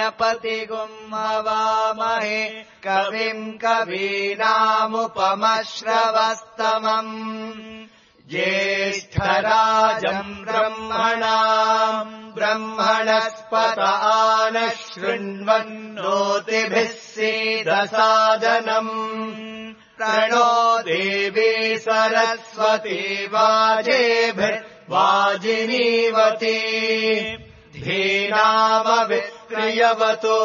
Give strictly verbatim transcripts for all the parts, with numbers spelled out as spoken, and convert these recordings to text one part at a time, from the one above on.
गणपतिगुम् हवामहे कविम् कवीनामुपमश्रवस्तमम् ज्येष्ठराजम् ब्रह्मणाम् ब्रह्मणस्पत आनः शृण्वन्नोतिभिः सीदसादनम् प्रणो देवी सरस्वती वाजेभिर्वाजिनीवती धीनामविक्रियवतो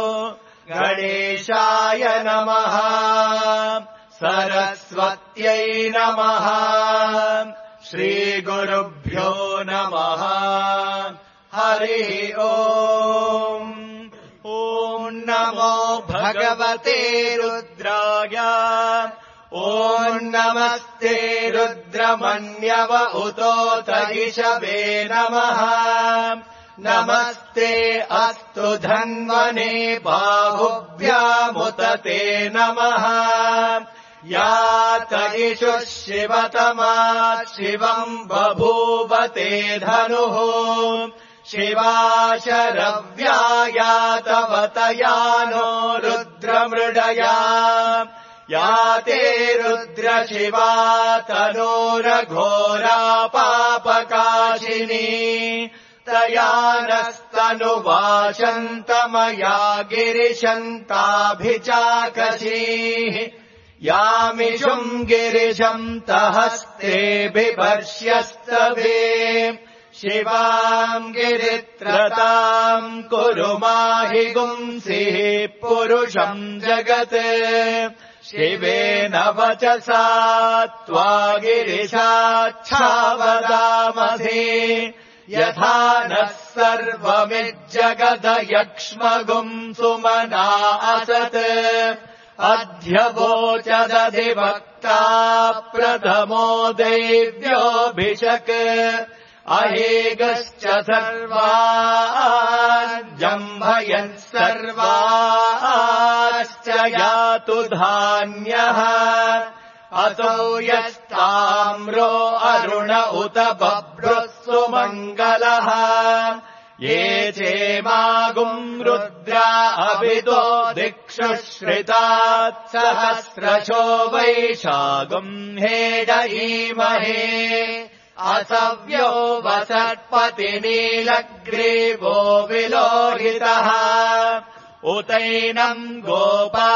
गणेशाय नमः सरस्वत्यै नमः श्रीगुरुभ्यो नमः हरिः ओम् ॐ नमो भगवते रुद्राय ॐ नमस्ते रुद्रमन्यव उतोत इषवे नमः नमस्ते अस्तु धन्वने बाहुभ्यामुत ते नमः यात इषुः शिवतमा शिवम् बभूवते धनुः शिवा शरव्यायातवतया नो रुद्रमृडया याते रुद्रशिवा तनोरघोरा पापकाशिनी तया नस्तनुवाशन्तमया गिरिशन्ताभिचाकशीः यामिषुम् गिरिशम् तहस्ते बिभर्ष्यस्तवे शिवाम् गिरित्रताम् कुरु माहि गुंसिः पुरुषम् जगत् शिवेन वचसा त्वा गिरिशाच्छावदामसि यथा नः सर्वमिज्जगदयक्ष्मगुम् सुमना असत् अध्यवोचदधिवक्ता प्रथमो दैव्योऽभिषक् अहेगश्च सर्वाजम्भयन् सर्वाश्च यातु धान्यः अतो यस्ताम्रो अरुण उत बभ्रुः सुमङ्गलः ये चेमागुम् रुद्रा अभितो दिक्षु श्रितात् सहस्रशो वैशागुम् हेडयीमहे असव्यो वसत्पतिनीलग्रीवो विलोहितः उतैनम् गोपा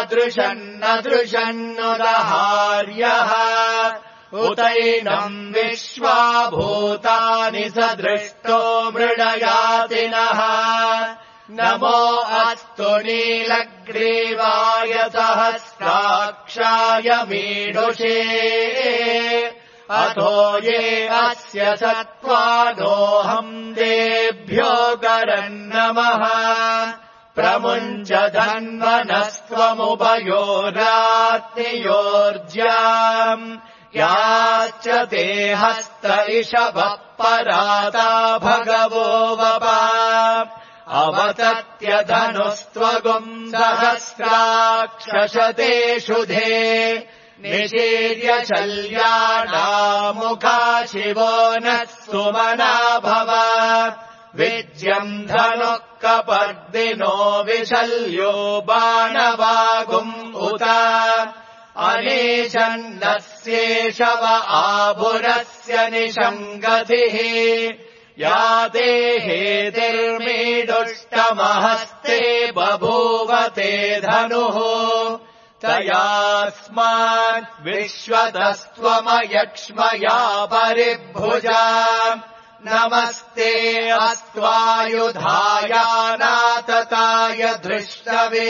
अदृशन्नदृशन्नुदहार्यः उतैनम् विश्वा भूतानि सदृष्टो मृडयातिनः नमो अस्तु नीलग्रीवाय सहस्राक्षाय मीडुषे अथो ये अस्य सत्त्वादोऽहम् देभ्यो करन्नमः प्रमुञ्च धन्वनस्त्वमुभयोरात्नियोर्ज्याम् याश्च ते हस्त इषवः पराता भगवो वपा अवतत्य धनुस्त्वगुम् सहस्राक्षशतेषु धे निशीर्य शल्यानामुखा शिवो नः सुमना भव विज्यम् धनुः कपर्दिनो विशल्यो बाणवागुम् उत अनेशन्नस्येषव आभुरस्य निषङ्गतिः या देहेतिर्मीडुष्टमहस्ते बभूवते धनुः तयास्मात् विश्वतस्त्वमयक्ष्मया परिभुजा नमस्ते अस्त्वायुधायानातताय धृष्टवे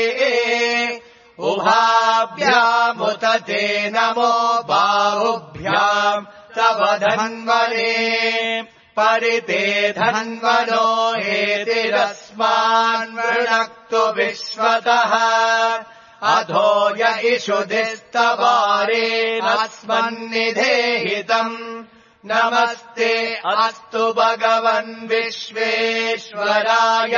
उभाभ्यामुत ते नमो बाहुभ्याम् तव धन्वने परिते धन्वनो हेतिरस्मान् वृणक्तु विश्वतः अधो य इषुधिस्तवारेणस्मन्निधेहितम् नमस्ते अस्तु भगवन् विश्वेश्वराय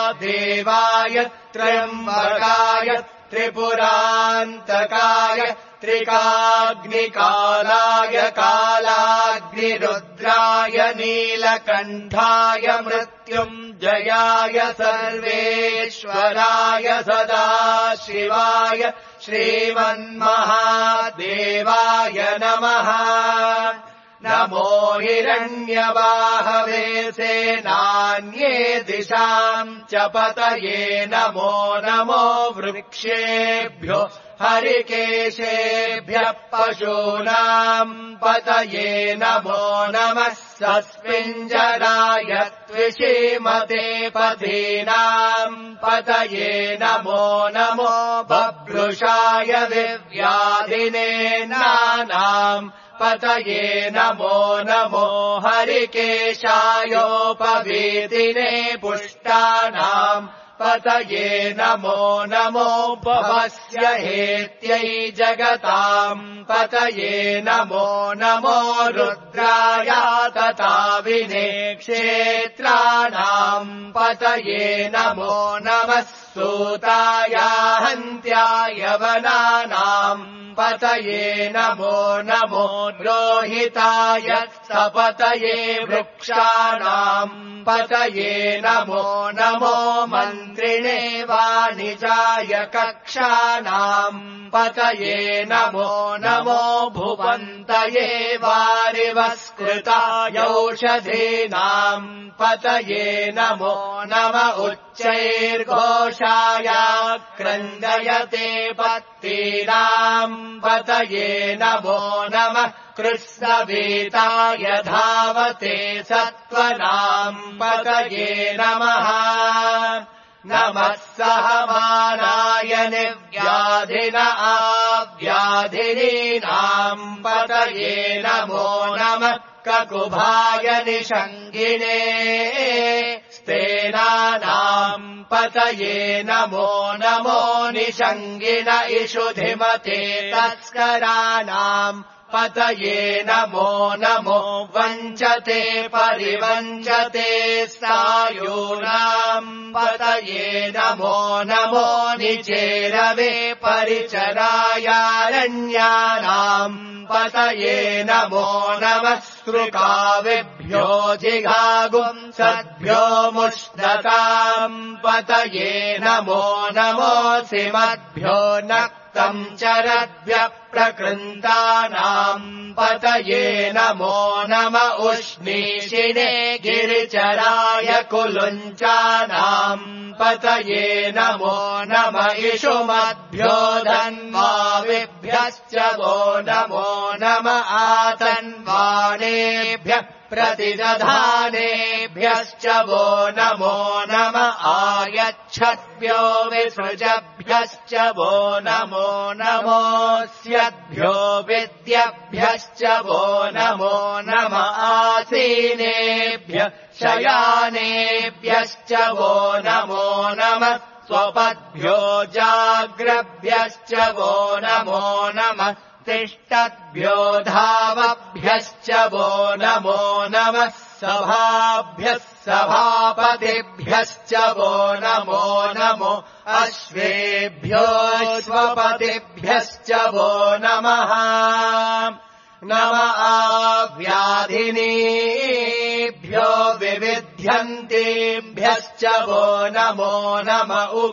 महादेवाय त्र्यम्बकाय त्रिपुरान्तकाय त्रिकाग्निकालाय कालाग्निरुद्राय नीलकण्ठाय मृत्युञ्जयाय सर्वेश्वराय सदाशिवाय श्रीमन्महादेवाय नमः। नमो हिरण्यबाहवे सेनान्ये दिशाम् च पतये नमो नमो वृक्षेभ्यो हरिकेशेभ्यः पशूनाम् पतये नमो नमः। सस्मिञ्जराय त्विषीमते पथीनाम् पतये नमो नमो बभ्रुषाय विव्याधिने नानाम् पतये नमो नमो हरिकेशायोपवीतिने पुष्टानाम् पतये नमो नमो भवस्य हेत्यै जगताम् पतये नमो नमो रुद्राय तताविने क्षेत्राणाम् पतये नमो नमः। सूताय हन्त्याय वनानाम् पतये नमो नमो रोहिताय सपतये वृक्षाणाम् पतये नमो नमो मन्त्रिणे वाणिजाय कक्षाणाम् पतये नमो नमो भुवन्तये वारिवस्कृतायौषधीनाम् पतये नमो नम उच्चैर्घोषाय क्रन्दयते पत्तीनाम् पतये नमो नमः। कृष्णवीताय धावते सत्त्वनाम् पतये नमः। नमः सहमानाय निव्याधिन आव्याधिनीनाम् पतये नमो नमः। ककुभाय निषङ्गिने स्तेनानाम् पतये नमो नमो निषङ्गिन इषुधिमते तस्कराणाम् पतये नमो नमो वञ्चते परिवञ्चते सायूनाम् पतये नमो नमो निचेरवे परिचरायारण्यानाम् पतये नमो नमः। सृकाविभ्यो जिघागुंसद्भ्यो मुष्णताम् पतये नमो नमो सिमद्भ्यो नक्तम् चरद्भ्यः प्रकृन्तानाम् पतये नमो नम उष्णीषिणे गिरिचराय कुलुञ्चानाम् पतये नमो नम इषुमद्भ्यो धन्वाविभ्यश्च वो नमो नम आतन्वाणेभ्यः प्रतिदधानेभ्यश्च वो नमो नम आयच्छद्भ्यो विसृजभ्यश्च वो नमो नमोऽस्यद्भ्यो विद्यभ्यश्च वो नमो नम आसीनेभ्यः शयानेभ्यश्च वो नमो नमः। स्वपद्भ्यो जाग्रभ्यश्च वो नमो नमः। तिष्ठद्भ्यो धावभ्यश्च वो नमो नमः। सभाभ्यः सभापतिभ्यश्च वो नमो नमो अश्वेभ्योऽश्वपतिभ्यश्च वो नमः। नम आव्याधिनीभ्यो विविध्यन्तीभ्यश्च वो नमो नम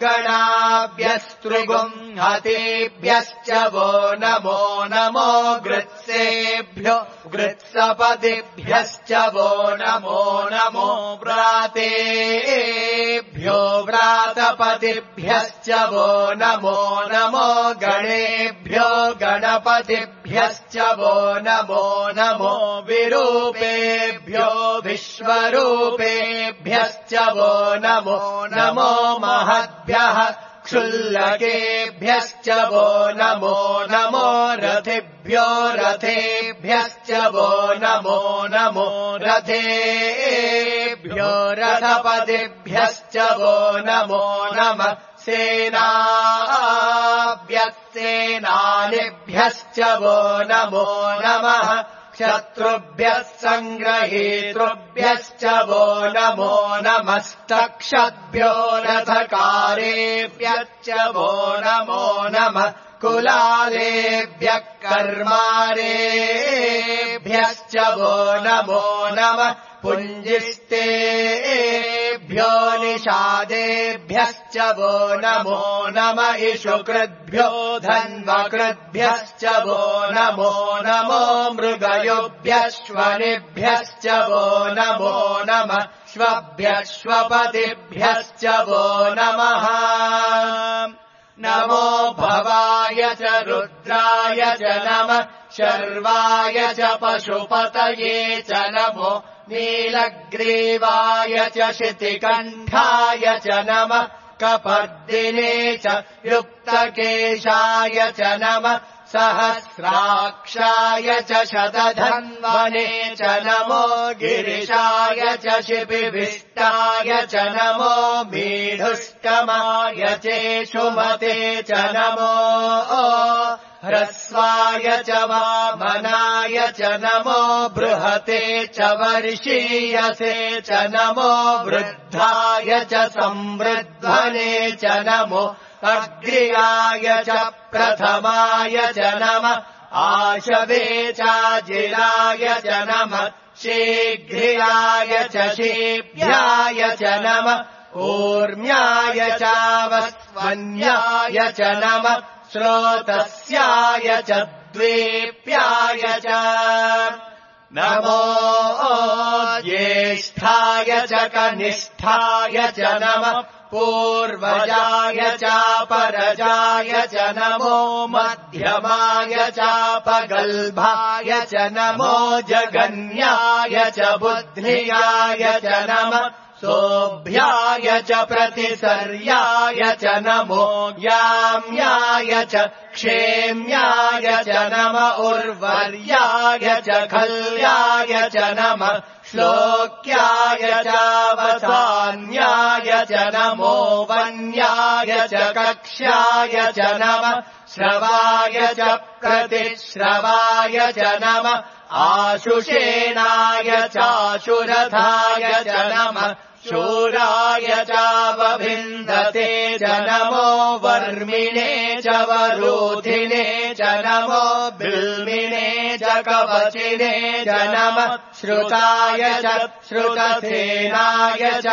उगणाभ्यस्तृगुंहतेभ्यश्च वो नमो नमो गृत्सेभ्यो गृत्सपतिभ्यश्च वो नमो नमो व्रातेभ्यो व्रातपतिभ्यश्च वो नमो नमो गणेभ्यो गणपतिभ्यश्च वो नमो नमो विरूपेभ्यो विश्वरूपेभ्यश्च वो नमो नमो महद्भ्यः क्षुल्लकेभ्यश्च वो नमो नमो रथिभ्यो रथेभ्यश्च वो नमो नमो रथेभ्यो रथपतिभ्यश्च वो नमो नमः। सेनाभ्यस्सेनानिभ्यश्च वो नमो नमः। शत्रुभ्यः सङ्ग्रहीतृभ्यश्च वो नमो नमस्तक्षद्भ्यो रथकारेभ्यश्च वो नमो नमः। कुलालेभ्यः कर्मारेभ्यश्च वो नमो नमः पुञ्जिष्टेभ्यो निषादेभ्यश्च वो नमो नम इषुकृद्भ्यो धन्वकृद्भ्यश्च वो नमो नमो मृगयोभ्यश्वनिभ्यश्च वो नमो नमः श्वभ्यश्वपतिभ्यश्च वो नमः नमो भवाय च रुद्राय च नमः शर्वाय च पशुपतये च नमो नीलग्रीवाय च शितिकण्ठाय च नमः कपर्दिने च युक्तकेशाय च नमः सहस्राक्षाय च शतधन्वने च नमो गिरिशाय च शिपिविष्टाय च नमो मीढुष्टमाय चेषुमते च नमो ह्रस्वाय च वामनाय च नमो बृहते च वर्षीयसे च नमो वृद्धाय च संवृद्धने च नमो अग्र्याय च प्रथमाय च नमः आशवे चाजिलाय च नमः शीघ्र्याय च शीभ्याय च नमः ऊर्म्याय चावस्वन्याय च नमः श्रोतस्याय च द्वीप्याय च नमो ज्येष्ठाय च कनिष्ठाय च नमः पूर्वजाय चापरजाय च नमो मध्यमाय चापगल्भाय च नमो जगन्याय च बुद्ध्याय च नमः सोऽभ्याय च प्रतिसर्याय च नमो याम्याय च क्षेम्याय च नम उर्वर्याय च खल्याय च नमः श्लोक्याय चावसान्याय च नमो वन्याय च कक्ष्याय च नमः श्रवाय च प्रतिश्रवाय च नमः आशुषेणाय चाशुरथाय च नमः शूराय चावभिन्दते च नमो वर्मिणे च वरोधिने च नमो बिल्मिने च कवचिने च नमः श्रुताय च श्रुतसेनाय च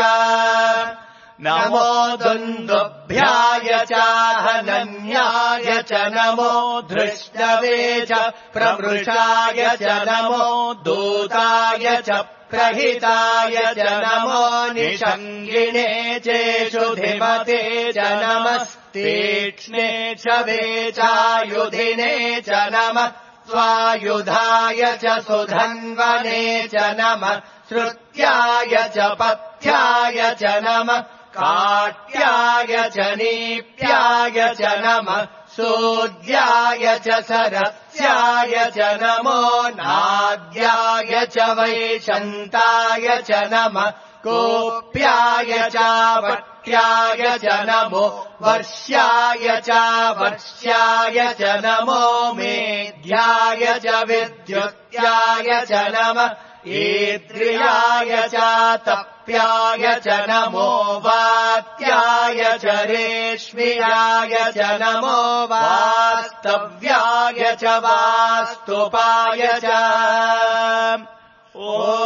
नमो दुन्दुभ्याय चाहनन्याय च नमो धृष्टवे च प्रवृषाय च नमो दूताय च प्रहिताय च नमो निषङ्गिणे चेषुधिमते च नमस्तीक्ष्णे च वेचायुधिने च नमः स्वायुधाय च सुधन्वने च नमः श्रुत्याय च पथ्याय च नमः काट्याय च नीप्याय च नमः सूद्याय च सरस्याय च नमो नाद्याय च वैशन्ताय च नमः कोप्याय चावट्याय च नमो वर्ष्याय चावर्ष्याय च नमो मेध्याय च विद्युत्याय च नमः ईद्रियाय चातप्याय च नमो वात्याय च रेश्मियाय च नमो वास्तव्याय च वास्तुपाय च ॐ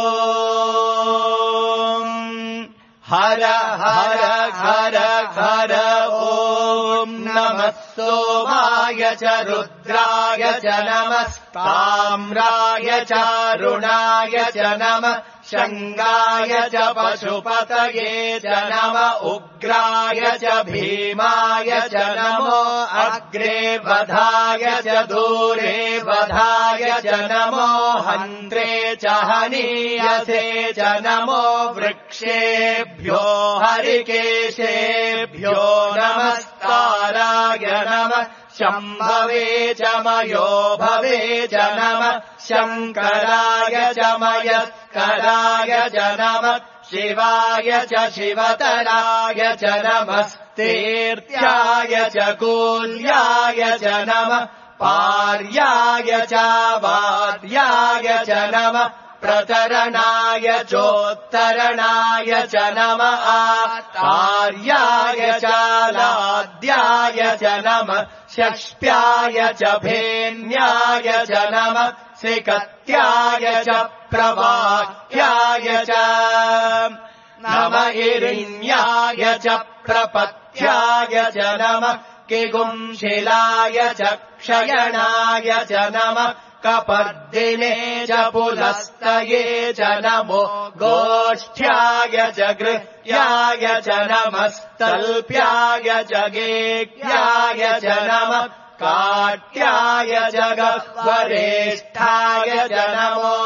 हर हर हर हर ॐ नमः सोमाय च रुद्राय च नमस्ताम्राय चारुणाय च नमः शङ्गाय च पशुपतये च नम उग्राय च भीमाय च नमो अग्रे वधाय च दूरे वधाय च नमो हन्त्रे च हनीयसे च नमो वृक्षेभ्यो हरिकेशेभ्यो नमस्काराय नमः शम्भवे च मयो भवे च नमः शङ्कराय च मयस्कराय च नमः शिवाय च शिवतराय च नमस्तीर्थ्याय च कूल्याय च नमः पार्याय च वार्याय च नमः प्रतरणाय चोत्तरणाय च नमः कार्याय चालाद्याय च नमः षष्ट्याय च भेन्याय च नमः सिकत्याय च प्रवाक्याय च नम इरिण्याय च प्रपत्याय च नमः किगुंशिलाय च क्षयणाय च नमः कपर्दिने च पुलस्तये च नमो गोष्ठ्याय च गृह्याय च नमस्तल्प्याय च गेह्याय च नमः काट्याय च गह्वरेष्ठाय च नमो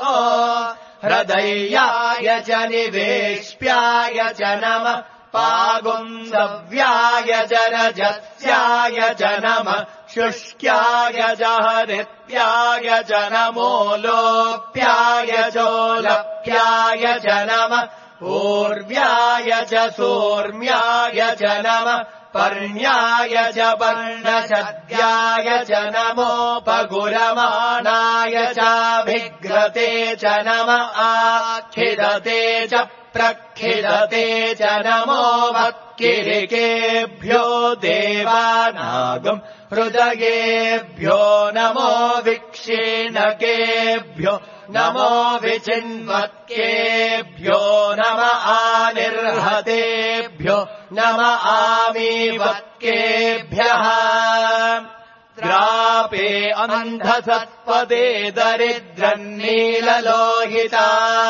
हृदयाय च निवेश्याय च नमः पागुंसव्याय च रजस्याय च नमः शुष्क्याय च हरित्याय च नमो लोप्याय चोलप्याय च नमः ऊर्व्याय च सूर्म्याय च नमः पर्ण्याय च पर्णशद्याय च नमोपगुरमाणाय चाभिघ्रते च नमः आखिदते च प्रखिदते च नमो वक्किरिकेभ्यो देवानागम् हृदयेभ्यो नमो विक्षीणकेभ्यो नमो विचिन्वत्केभ्यो नम आनिर्हतेभ्यो नम आमीवत्केभ्यः द्रापे अन्धसत्पदे दरिद्रन्नीललोहिता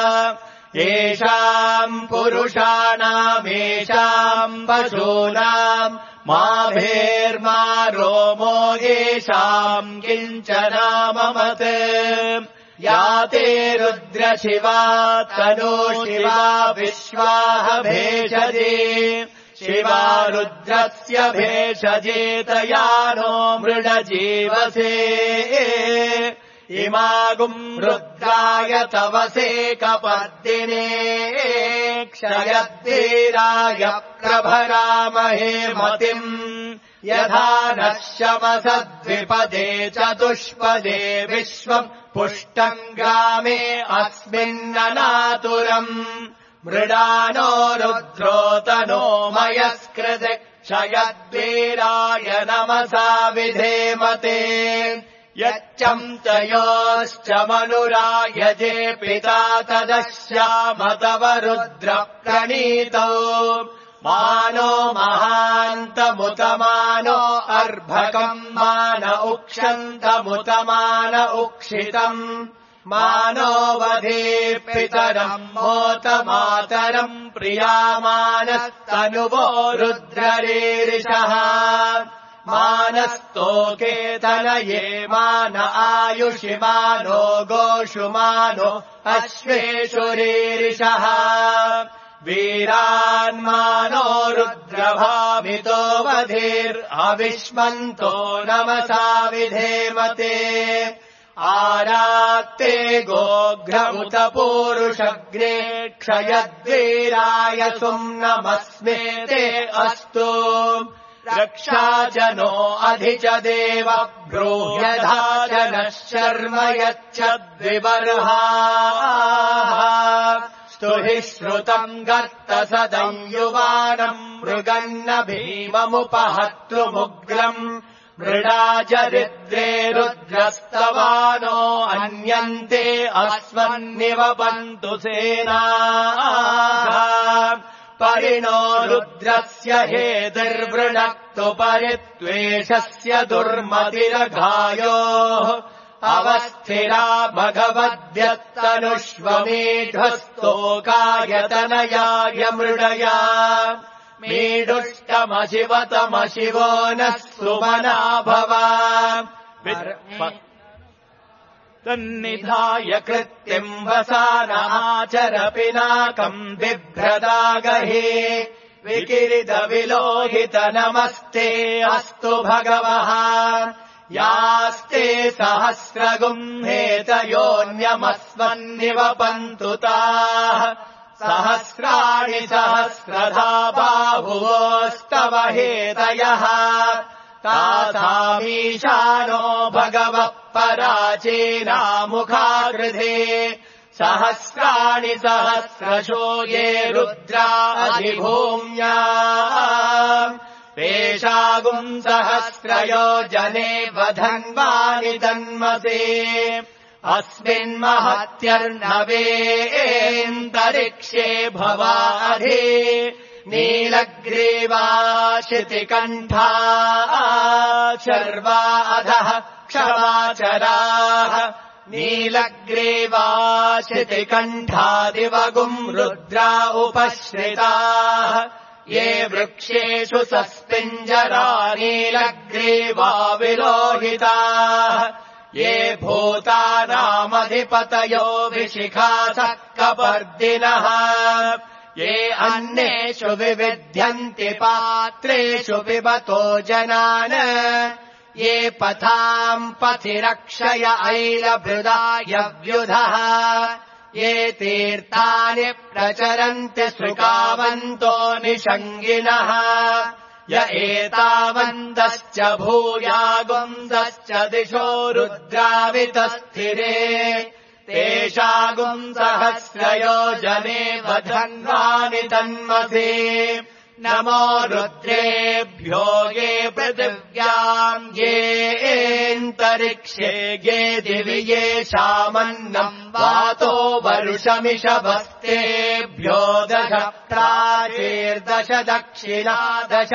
येषाम् पुरुषाणामेषाम् पशूनाम् मा भेर्मा रोमो येषाम् किञ्चनाममत् या ते रुद्रशिवा तनो शिवा विश्वाह भेषजे शिवा रुद्रस्य भेषजेतया नो मृडजीवसे इमागुम् रुद्राय तवसे कपर्दिने क्षयद्वीराय प्रभरामहे मतिम् यथा नः शमसद्विपदे चतुष्पदे विश्वम् पुष्टम् ग्रामे अस्मिन्ननातुरम् मृडानो रुद्रोतनो मयस्कृते क्षयद्वीराय नमसा विधेमते यच्चन्तयोश्च मनुरायजे पिता तदश्याम तव रुद्रप्रणीतौ मानो महान्तमुतमानो अर्भकम् मान उक्षन्तमुतमान उक्षितम् मानो वधे पितरम् मोत मातरम् प्रियामानस्तनुवो रुद्ररीरिषः मानस्तोकेतनये मान आयुषि मानो गोषु मानो अश्वेषु रीरिषः वीरान्मानो रुद्रभामितो वधीर्अविष्मन्तो नमसा विधेमते आरात्ते गोघ्रमुत पूरुषग्ने क्षयद्वीराय सुम्नमस्मे ते अस्तु रक्षाजनो अधि च देव ब्रूह्यधा जनः शर्म यच्छद्विबर्हाः स्तुहि श्रुतम् गर्तसदंयुवानम् मृगन्न भीममुपहतृमुग्रम् मृडाजरिद्रे रुद्रस्तवानो अन्यन्ते अस्मन्निवपन्तु सेनाः परिणो रुद्रस्य हेतिर्वृणक्तु परित्वेषस्य दुर्मतिरघायोः अवस्थिरा भगवद्यत्तनुष्वमीढस्तोकायतनयाय मृडया मीडुष्टमशिवतमशिवो नः सुमना भव तन्निधाय कृत्तिम् वसानाचर पिनाकम् बिभ्रदागहे विकिरितविलोहित नमस्ते अस्तु भगवः यास्ते सहस्रगुम्हेतयोऽन्यमस्मन्निवपन्तु ताः सहस्राणि सहस्रधा बाहुवोस्तव हेतयः तासामीशानो भगवः पराचीनामुखाकृधे सहस्राणि सहस्रशो ये रुद्रा अधिभूम्या पेशागुम् सहस्रयोजने वधन्वानि तन्मसे अस्मिन्महत्यर्णवेऽन्तरिक्षे भवाधि नीलग्रीवा शितिकण्ठा शर्वा अधः क्षमाचराः नीलग्रीवा शितिकण्ठादिवगुम् रुद्रा उपश्रिताः ये वृक्षेषु सस्पिञ्जरा नीलग्रीवा विलोहिताः ये भूतानामधिपतयो विशिखासः कपर्दिनः ये अन्नेषु विविध्यन्ति पात्रेषु पिबतो जनान् ये पथाम् पथि रक्षय ऐलभृदा यव्युधः ये तीर्थानि प्रचरन्ति सृकावन्तो निषङ्गिनः य एतावन्तश्च भूयागुंसश्च दिशो रुद्रावितस्थिरे तेषागुम् सहस्रयोजने वधन्वानि तन्मसे नमो रुद्रेभ्यो ये पृथिव्याम् येऽन्तरिक्षे ये दिवि येषामन्नम् वातो वरुषमिषभस्तेभ्यो दश प्राचीर्दश दक्षिणा दश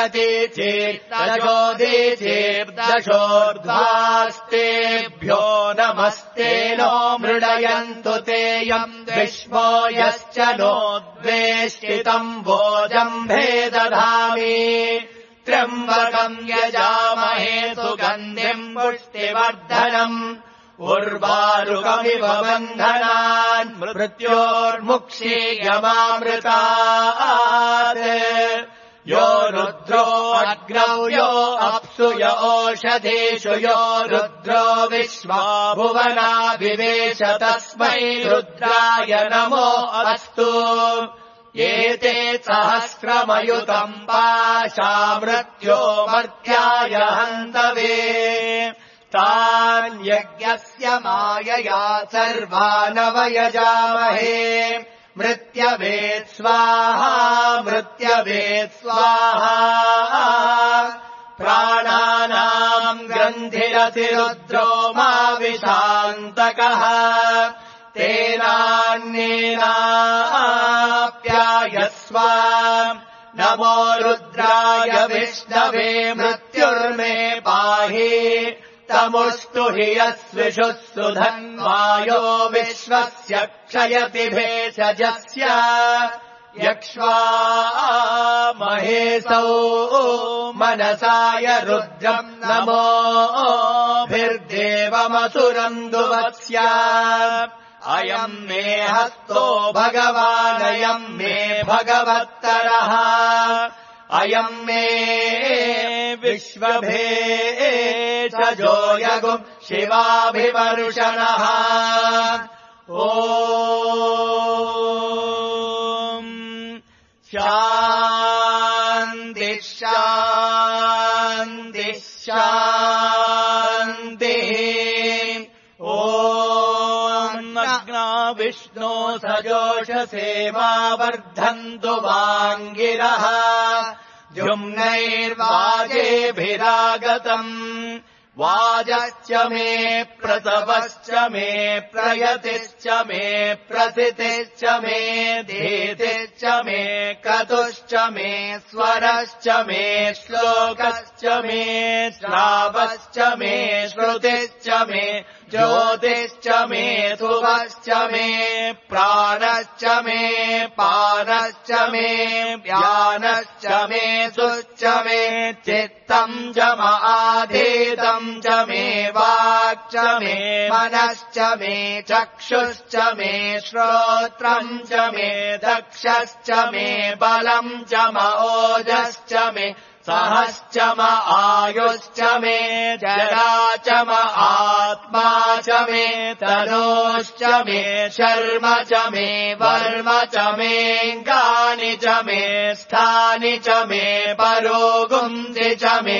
प्रतीचीर्दशोदीचीर्दशोर्ध्वास्तेभ्यो नमस्ते नो मृडयन्तु तेऽयम् विश्वो यश्च नोद्वेष्टितम् भोजम् भेदधामि त्र्यम्बकम् यजामहे सुगन्धिम् पुष्टिवर्धनम् उर्वारुकमिव बन्धनान् मृत्योर्मुक्षीयमामृतात् यो रुद्रो अग्नौ यो अप्सु यो ओषधीषु यो रुद्रो विश्वा भुवना विवेश तस्मै रुद्राय नमो अस्तु एते सहस्रमयुतम् पाशा मृत्यो मर्त्याय हन्तवे तान् यज्ञस्य मायया सर्वानवयजामहे मृत्यवेत् स्वाहा मृत्यवेत् स्वाहा प्राणानाम् ग्रन्थिरतिरुद्रो मा विशान्तकः तेनान्येनाप्यायस्व नमो रुद्राय विष्णवे मृत्युर्मे पाहि तमुस्तु हि यस्विषुः सुधन्वायो विश्वस्य क्षयति भेषजस्य यक्ष्वा महेशौ मनसाय रुद्रम् नमोभिर्देवमसुरम् दुवत्स्य अयम् मे हस्तो भगवानयम् मे भगवत्तरः अयम् मे विश्वभेषजो यगुम् शिवाभिवर्षणः ॐ शान्ति शान्ति शान्तिः ॐ अग्ना विष्णो सजोषसे मा वर्धन्तु वाङ्गिरः जुम्नैर्वाजेभिरागतम् वाजश्च मे प्रसवश्च मे प्रयतिश्च मे प्रसितिश्च मे धीतिश्च मे क्रतुश्च मे स्वरश्च मे श्लोकश्च मे श्रावश्च मे श्रुतिश्च मे ज्योतिश्च मे सुवश्च मे प्राणश्च मे पानश्च मे व्यानश्च मे सुश्च मे चित्तम् च माधीतम् च मे वाक् च मे मनश्च मे चक्षुश्च मे श्रोत्रम् च मे दक्षश्च मे बलम् च ओजश्च मे सहश्च म आयुश्च मे जरा च म आत्मा च मे तनोश्च मे शर्म च मे वर्म च मेऽङ्गानि च मे स्थानि च मे परोगुंसि च मे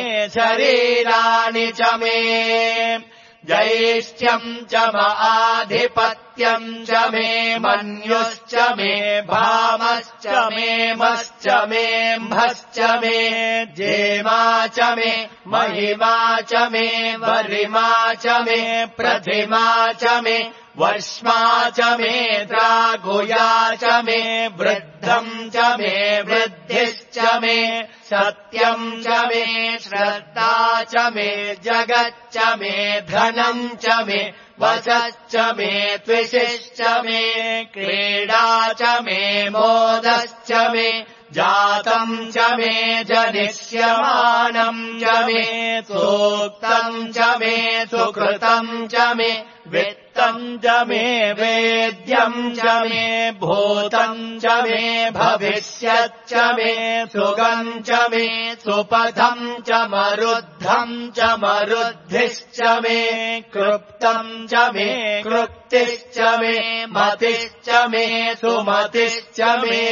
शरीराणि च मे ज्यैष्ठ्यम् च म आधिपत्यम् सत्यम् च मे मन्युश्च मे भामश्च मे मश्च मे म्भश्च मे जेमा च मे महिमा च मे वरिमा च मे प्रथिमा च मे वर्ष्मा च मे द्रागुया च मे वृद्धम् च मे वृद्धिश्च मे सत्यम् च मे श्रद्धा च मे जगच्च मे धनम् च मे वशश्च मे त्विषिश्च मे क्रीडा च मे मोदश्च मे जातम् च मे जनिष्यमानम् च मे सूक्तम् च मे सुकृतम् च मे वित्तम् च मे वेद्यम् च मे भूतम् च मे भविष्यच्च मे सुगम् च मे सुपथम् च मरुद्धम् च मरुद्धिश्च मे कृप्तम् च मे कृप्तिश्च मे मतिश्च मे सुमतिश्च मे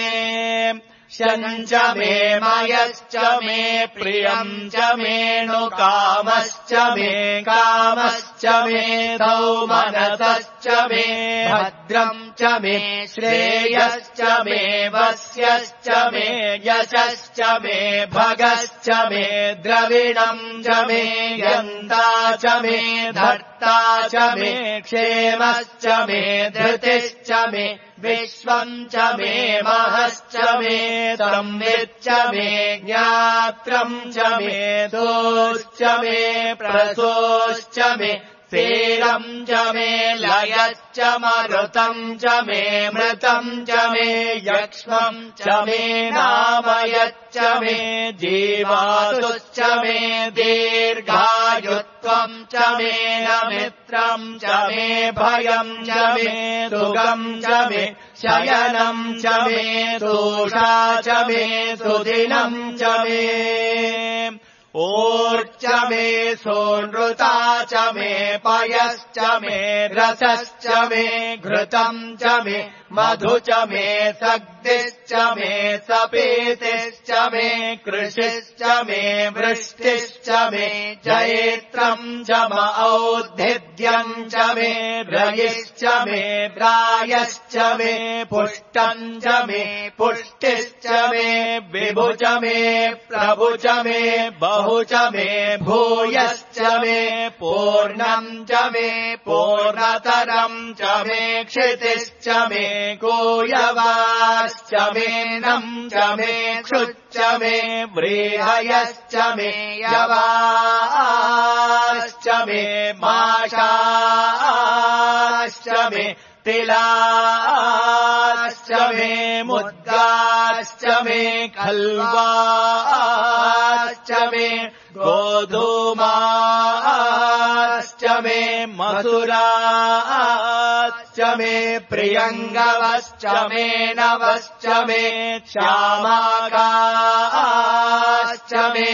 शम् च मे मयश्च मे प्रियम् च मे नुकामश्च मे कामश्च मे सौमनसश्च मे भद्रम् च मे श्रेयश्च मे वस्यश्च मे यशश्च मे भगश्च मे द्रविणम् च मे यन्ता च मे धर्ता च मे क्षेमश्च मे धृतिश्च मे विश्वम् च मे महश्च मे संविच्च मे ज्ञात्रम् च मे सोश्च मे प्रसोश्च मे शीलम् च मे लयश्च मरुतम् च मे मृतम् च मे यक्ष्मम् च मे नामयच्च मे जीवातुश्च मे दीर्घायुत्वम् च मे नमित्रम् च मे भयम् च मे सुगम् च मे शयनम् च मे तोषा च मे सुदिनम् च मे ओर्च मे सोनृता च मे पयश्च मे रसश्च मे घृतम् च मे मधु च मे सग्दिश्च मे सपीतिश्च मे कृषिश्च मे वृष्टिश्च मे जयेत्रम् च म औद्धिद्यम् च मे रयिश्च मे रायश्च मे पुष्टम् च मे पुष्टिश्च मे विभु च मे प्रभु च मे बहु च मे भूयश्च मे पूर्णम् च मे पूर्णतरम् च मे क्षितिश्च मे गोयवाश्च मे नम् च मे क्षुच्च मे व्रीहयश्च मे यवाश्च मे माषाश्च मे तिलाश्च मे मुद्गाश्च मे खल्वाश्च मे गोधूमाश्च मे मधुराश्च मे प्रियङ्गवश्च मे नवश्च मे श्यामाकाश्च मे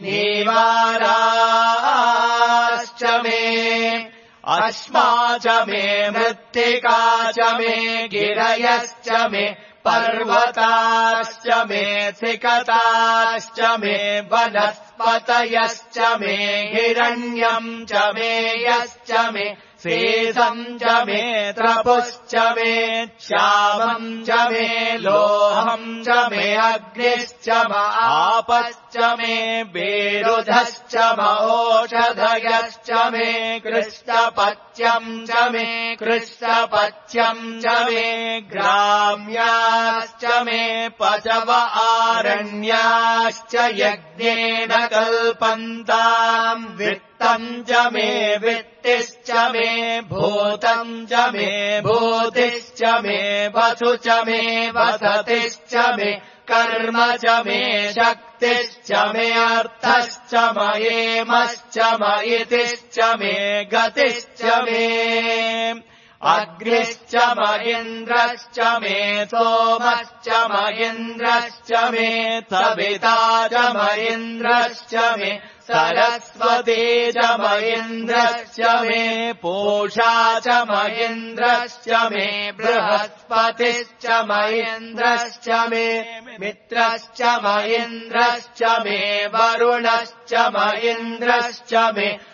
नीवाराश्च मे अश्मा च मे मृत्तिका च मे गिरयश्च मे पर्वताश्च मे सिकताश्च मे वनस्पतयश्च मे हिरण्यम् च मे यश्च मे शेषम् च मे त्रपुश्च मे श्यामम् च मे लोहम् च मे अग्निश्च म आपश्च मे वेरुधश्च म ओषधयश्च मे कृष्णपच्यम् च मे कृष्णपच्यम् च मे ग्राम्याश्च मे पशव आरण्याश्च यज्ञेन कल्पन्ताम् वित्तम् च मे वित्तिश्च मे भूतम् च मे भूतिश्च मे वसु च मे वसतिश्च मे कर्म च मे शक्तिश्च मे अर्थश्च मयेमश्च मयितिश्च मे गतिश्च मे अग्निश्च महीन्द्रश्च मे सोमश्च महीन्द्रश्च मे सविता च महीन्द्रश्च मे सरस्वती च महीन्द्रश्च मे पूषा च महीन्द्रश्च मे बृहस्पतिश्च महीन्द्रश्च मे मित्रश्च महीन्द्रश्च मे वरुणश्च महीन्द्रश्च मे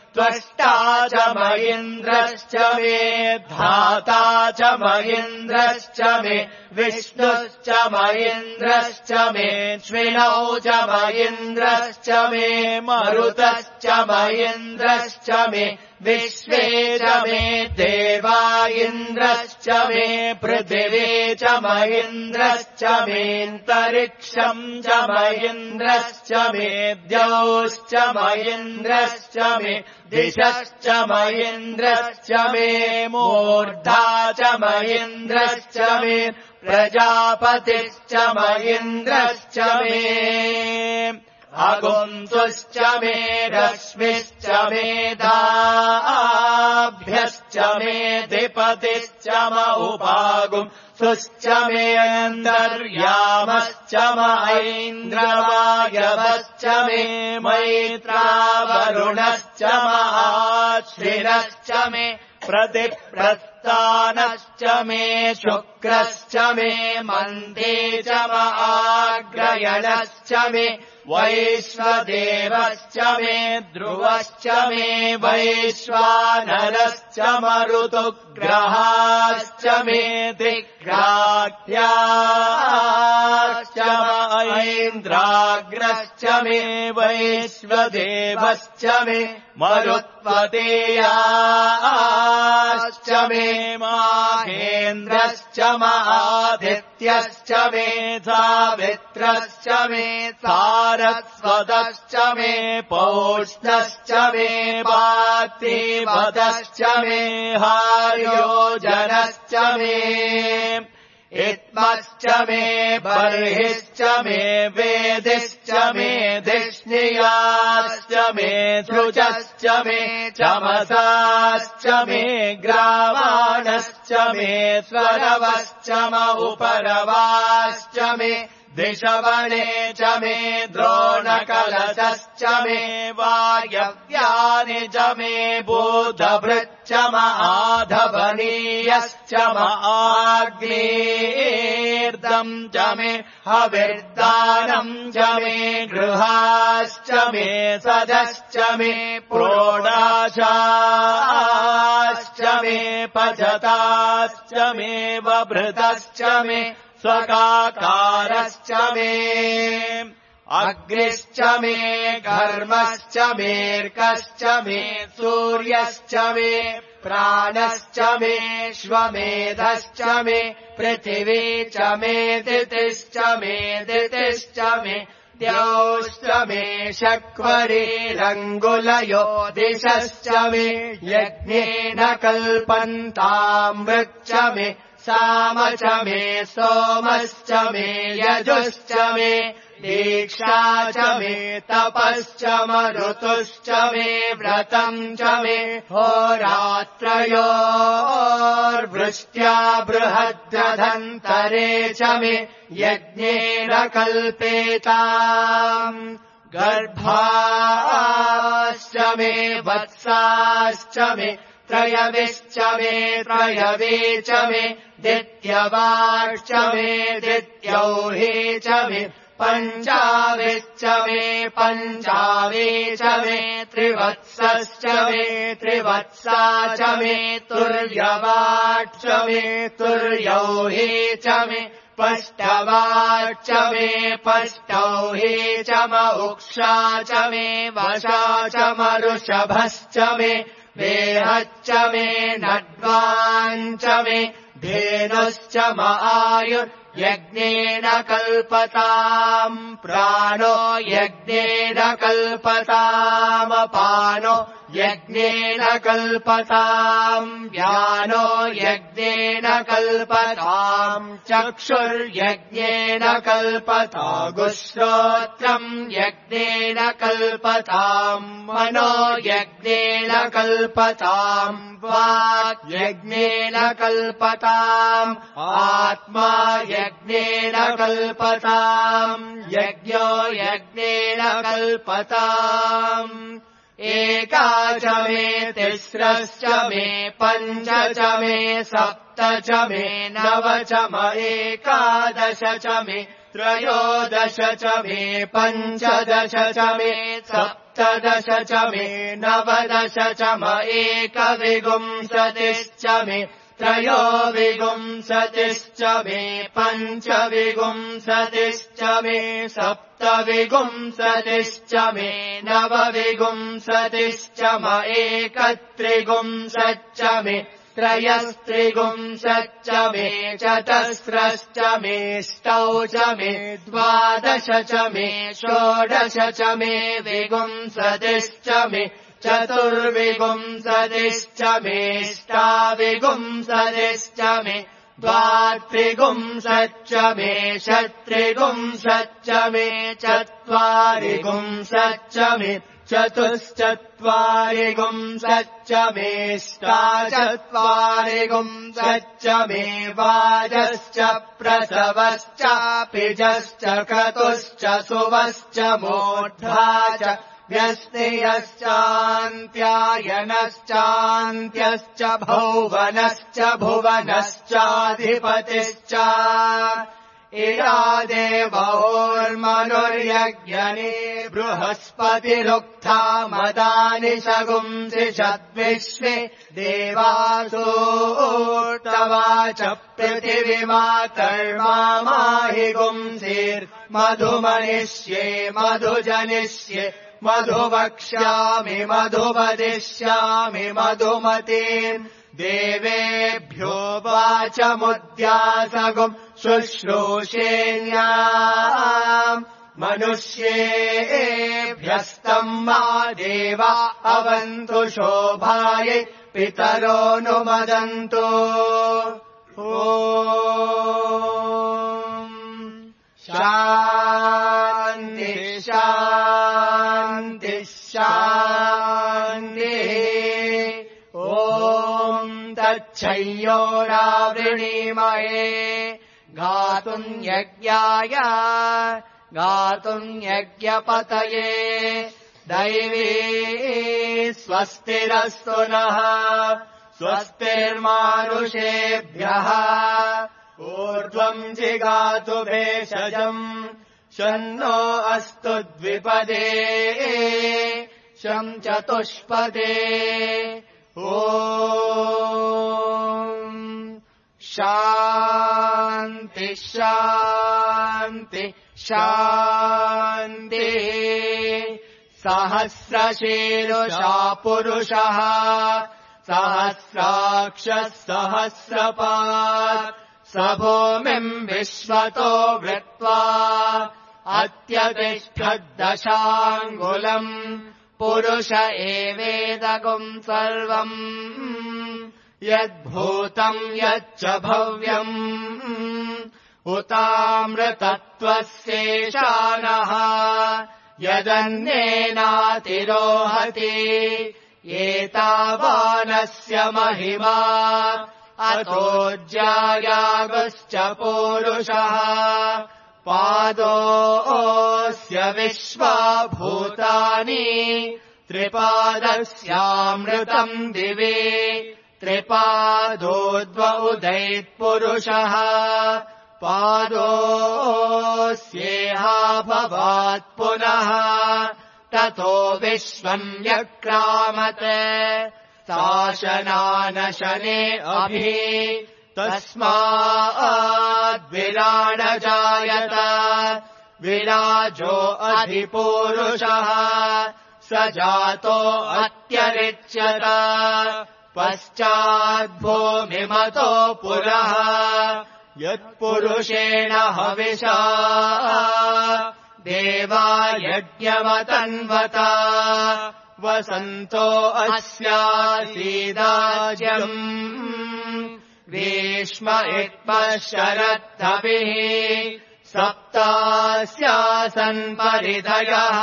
त्वष्टा च मयिन्द्रश्च मे धाता च मयिन्द्रश्च मे विष्णुश्च मयिन्द्रश्च मे श्विनौ च मयिन्द्रश्च मे मरुतश्च मयिन्द्रश्च मे विश्वे च मे देवा इन्द्रश्च मे पृथिवी च मयिन्द्रश्च मेऽन्तरिक्षम् च मयिन्द्रश्च मे द्यौश्च मयिन्द्रश्च मे दिशश्च मयिन्द्रश्च मे मूर्धा च मयिन्द्रश्च मे प्रजापतिश्च मयिन्द्रश्च मे अगुंसुश्च मे रश्मिश्च मे दाभ्यश्च मे धिपतिश्च म उपागुंसुश्च मे अन्तर्यामश्च म ऐन्द्रवायवश्च मे मैत्रावरुणश्च म आश्विनश्च मे प्रतिप्रस्थानश्च मे शुक्रश्च मे मन्दे च म आग्रयणश्च मे वैश्वदेवश्च मे ध्रुवश्च मे वैश्वानरश्च मरुतुग्रहाश्च मे दिग्राह्याश्च ऐन्द्राग्रश्च मे वैश्वदेवश्च मे मरुत्वतेयाश्च मे माहेन्द्रश्च आदित्यश्च मे सावित्रश्च मे सारस्वतश्च मे पौष्णश्च मे पार्थिवतश्च मे हार्योजनश्च मे इत्मश्च मे बर्हिश्च मे वेदिश्च मे धिष्णियाश्च मे सृजश्च मे चमसाश्च मे ग्रावाणश्च मे स्वरवश्च म उपरवाश्च मे दिशवणे च मे द्रोणकलशश्च मे वायव्यानि च मे बोधभृच्च म आधवनीयश्च म आग्नेर्दम् च मे हविर्दानम् च मे गृहाश्च मे सदश्च मे प्रोडाशाश्च मे पचताश्च मे बभृतश्च मे स्वकाकारश्च मे अग्निश्च मे घर्मश्च मेऽर्कश्च मे सूर्यश्च मे प्राणश्च मे श्वमेधश्च मे पृथिवी च मे दितिश्च मे दितिश्च मे द्यौश्च मे शक्वरीरङ्गुलयो दिशश्च मे यज्ञेन कल्पन्तामृच्च मे साम च मे सोमश्च मे यजुश्च मे दीक्षा च मे तपश्च मरुतुश्च मे व्रतम् च मे होरात्रयोर्वृष्ट्या बृहद्रथन्तरे च मे यज्ञेन कल्पेताम् गर्भाश्च मे वत्साश्च मे त्रयविश्च मे त्रयवे च मे दित्यवाश्च मे दित्यौहे च मे पञ्चाविश्च मे पञ्चावे च मे त्रिवत्सश्च मे त्रिवत्सा च मे तुर्यवाच्च मे तुर्यौहे च मे पष्टवाच्च मे पष्टौहे च म उक्षा च मे वशा च मरुषभश्च मे वेहच्च मे नड्वाञ्च मे धेनुश्च म आयुर्यज्ञेन कल्पताम् प्राणो यज्ञेन कल्पताम् पानो यज्ञेन कल्पताम् व्यानो यज्ञेन कल्पताम् चक्षुर्यज्ञेन कल्पता गुश्रोत्रम् यज्ञेन कल्पताम् मनो यज्ञेन कल्पताम् वाक् यज्ञेन कल्पताम् आत्मा यज्ञेन कल्पताम् यज्ञो यज्ञेन कल्पताम् एका च मे तिस्रश्च मे पञ्च च मे सप्त च मे नव च म एकादश च मे त्रयोदश च मे पञ्चदश च मे सप्त सप्तदश च मे नवदश च म एकविंशतिश्च मे त्रयोविंशतिश्च मे पञ्चविंशतिश्च मे सप्तविंशतिश्च मे नवविंशतिश्च म एकत्रिंशच्च मे त्रयस्त्रिंशच्च मे चतस्रश्च मे ष्टौ च मे द्वादश च मे षोडश च मे विंशतिश्च मे चतुर्विंशतिश्च मे ष्टाविंशतिश्च मे द्वात्रिंशच्च मे षट्त्रिंशच्च मे चत्वारिंशच्च मे चतुश्चत्वारिंशच्च मे ष्टाचत्वारिंशच्च मे वाजश्च प्रसवश्च पिजश्च क्रतुश्च सुवश्च मूर्धा च व्यस्तियश्चान्त्यायनश्चान्त्यश्च भौवनश्च भुवनश्चाधिपतिश्च इरा देवोर्मनुर्यज्ञने बृहस्पतिरुक्था मदानि शगुंसि षद्विश्वे देवासूर्तवाच पृथिवीमातर्माहि गुंसीर्मधुमनिष्ये मधुजनिष्ये मधुवक्ष्यामि मधुवदिष्यामि मधुमतीम् देवेभ्यो वाचमुद्यासगुम् शुश्रूषेण्याम् मनुष्येभ्यस्तम् मा देवा अवन्तु शोभायै पितरो नुमदन्तु ॐ शान्ति शान्ति शान्तिः ॐ तच्छयोरावृणीमहे गातुम् यज्ञाय गातुम् यज्ञपतये दैवी स्वस्तिरस्तु नः स्वस्तिर्मानुषेभ्यः ऊर्ध्वम् जिगातु भेषजम् शन्नो अस्तु द्विपदे शं चतुष्पदे ॐ शान्ति शान्ति शान्तिः सहस्रशीरुषा पुरुषः सहस्राक्षः सहस्रपात् स भूमिम् विश्वतो वृत्वा अत्यतिष्ठद्दशाङ्गुलम् पुरुष एवेदगुम् सर्वम् यद्भूतम् यच्च भव्यम् उतामृतत्वस्येषानः यदन्येनातिरोहति एतावानस्य महिमा अतोऽज्यायागुश्च पूरुषः पादोऽस्य विश्वाभूतानि त्रिपादस्यामृतम् दिवे त्रिपादोद्व उदैत्पुरुषः पादोऽस्येहा भवात् पुनः ततो विश्वम् व्यक्रामत् शासनानशने अभि तस्माद्विराडजायत विराजो अधिपूरुषः स जातो अत्यरिच्यत पश्चाद्भूमिमतो पुरः यत्पुरुषेण हविषा देवा यज्ञमतन्वता वसन्तो अस्यासीदाज्यम् भीष्म इत्मः शरद्धभिः सप्तास्यासन् परिधयः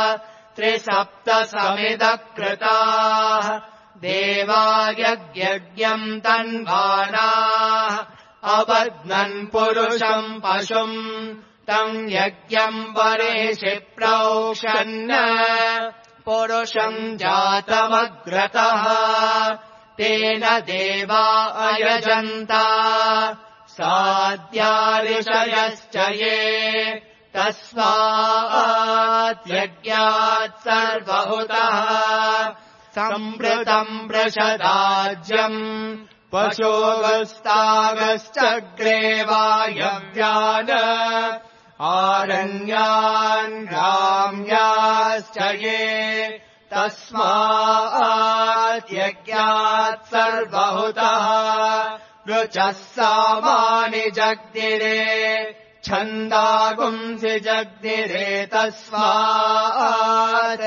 त्रिसप्तसमिदकृताः देवा यज्ञम् तन्वानाः अबध्नन् पुरुषम् पशुम् तम् यज्ञम् वरेषि प्रोक्षन् पुरुषम् जातमग्रतः तेन देवा अयजन्ता साद्या ऋषयश्च ये तस्मात् यज्ञात् सर्वहुतः सम्भृतम् वृषदाज्यम् पशोगस्तागश्चग्रे वायव्यान् आरण्यान् राम्याश्च ये तस्मात् यज्ञात् सर्वहुतः ऋचः सामानि जग्दिरे छन्दागुंसि जग्दिरे तस्मात्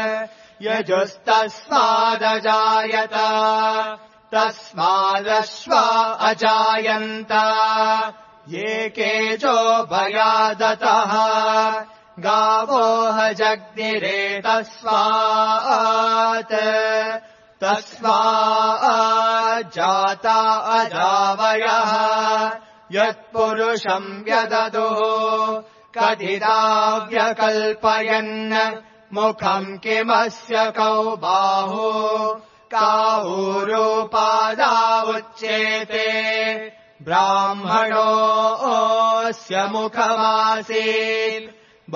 यजुस्तस्मादजायत तस्मादश्वा अजायन्त ये केजो भयादतः गावोह जग्दिरे तस्मात् तस्माज्जाता अजावयः यत्पुरुषम् व्यददुः कथिता व्यकल्पयन् मुखम् किमस्य कौ बाहु काऊरूपादा उच्येते ब्राह्मणोऽस्य मुखमासीत्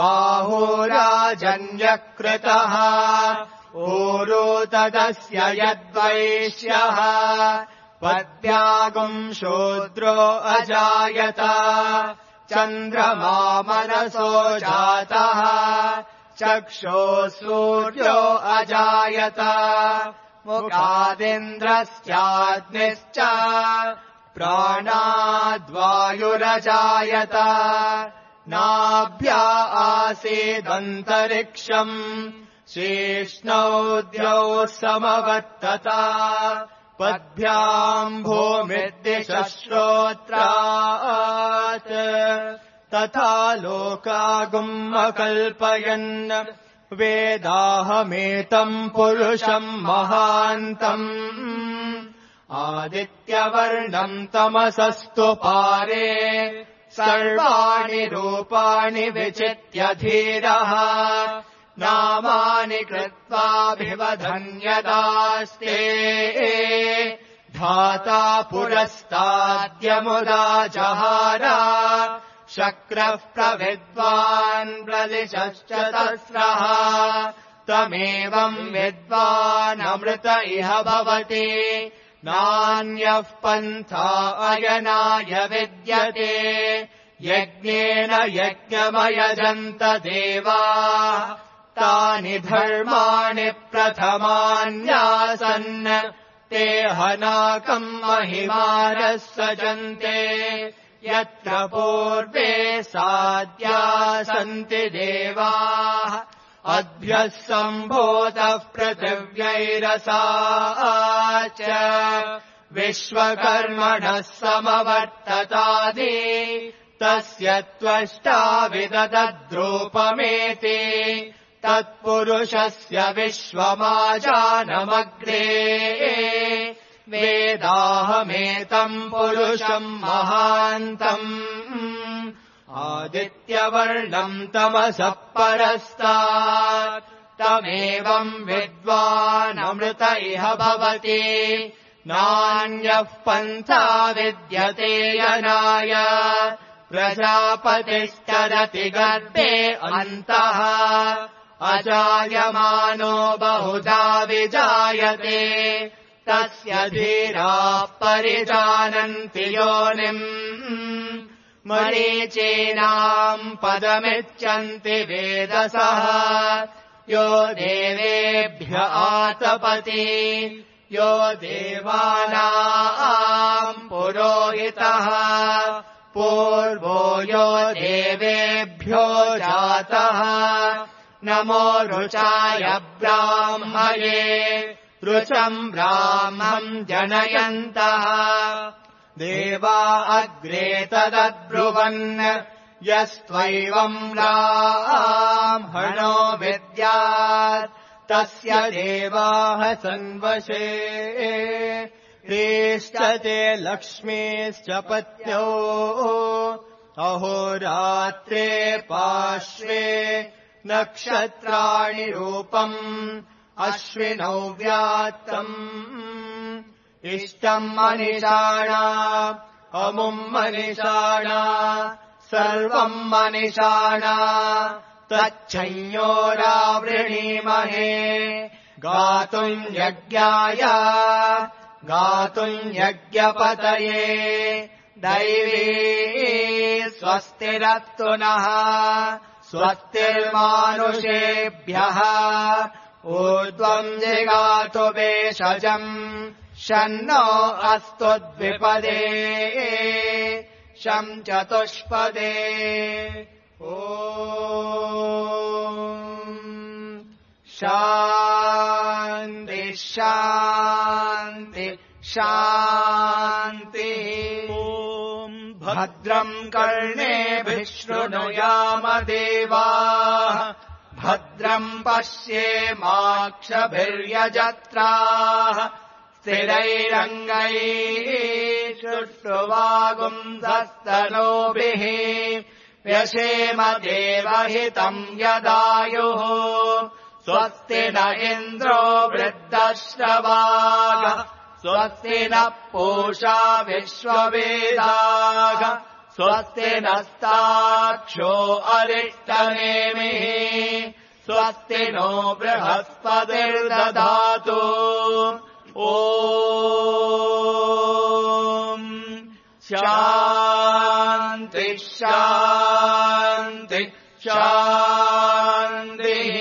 बाहुराजन्यकृतः ऊरू तदस्य यद्वैश्यः पद्भ्यागुम् शूद्रो अजायत चन्द्रमा मनसो जातः चक्षुः सूर्यो अजायत मुखादिन्द्रश्चाग्निश्च प्राणाद्वायुरजायत नाभ्या आसीदन्तरिक्षम् शीष्णौ द्यौः समवर्तत पद्भ्याम् भूमिर्दिशश्रोत्रात् तथा लोकागुम् अकल्पयन् वेदाहमेतम् पुरुषम् महान्तम् आदित्यवर्णम् तमसस्तु पारे सर्वाणि रूपाणि विचित्य धीरः नामानि कृत्वाभिवधन्यदास्ते धाता पुरस्ताद्यमुदा जहार शक्रः प्रविद्वान् प्रदिशश्च तस्रः तमेवम् विद्वानमृत इह भवति नान्यः पन्था अयनाय विद्यते यज्ञेन यज्ञमयजन्त देवाः तानि धर्माणि प्रथमान्यासन् ते हनाकम् महिमानः सजन्ते यत्र पूर्वे साद्या सन्ति देवाः अद्भ्यः सम्भूतः पृथिव्यैरसा च विश्वकर्मणः समवर्ततादि तस्य त्वष्टा विदधद्रूपमेति तत्पुरुषस्य विश्वमाजानमग्रे वेदाहमेतम् पुरुषम् महान्तम् आदित्यवर्णम् तमसः परस्तात् तमेवम् विद्वानमृत इह भवति नान्यः पन्था विद्यते यनाय प्रजापतिश्चरति गर्भे अन्तः अजायमानो बहुधा विजायते तस्य धीराः परिजानन्ति योनिम् मरीचीनाम् पदमिच्छन्ति वेदसः यो देवेभ्य आतपति यो देवानाम् पुरोहितः पूर्वो यो देवेभ्यो जातः नमो रुचाय ब्राह्मये रुचम् ब्राह्मम् जनयन्तः देवा अग्रे तदब्रुवन् यस्त्वैवम् ब्राह्मणो विद्यात् तस्य देवाः सन्वशे ह्रीश्च ते लक्ष्मीश्च पत्न्यो अहोरात्रे पार्श्वे नक्षत्राणि रूपम् अश्विनौ व्यात्तम् इष्टम् मनिषाणा अमुम् मनिषाणा सर्वम् मनिषाणा तच्छंयोरावृणीमहे गातुम् यज्ञाय गातुम् यज्ञपतये दैवी स्वस्तिरस्तु नः स्वस्तिर्मानुषेभ्यः ऊर्ध्वम् जिगातु भेषजम् शन्नो अस्तु द्विपदे शं चतुष्पदे ॐ शान्ति शान्ति शान्तिः ॐ भद्रम् कर्णेभिः शृणुयाम देवाः भद्रम् पश्येमाक्षभिर्यजत्राः स्थिरैरङ्गैः शुश्रुवागुंसस्तनूभिः व्यशेम देवहितम् यदायुः स्वस्ति न इन्द्रो वृद्धश्रवाः स्वस्ति नः पूषा विश्ववेदाः स्वस्ति नस्ताक्षो अरिष्टनेमिः स्वस्ति नो बृहस्पतिर्दधातु ॐ शान्ति शान्ति शान्तिः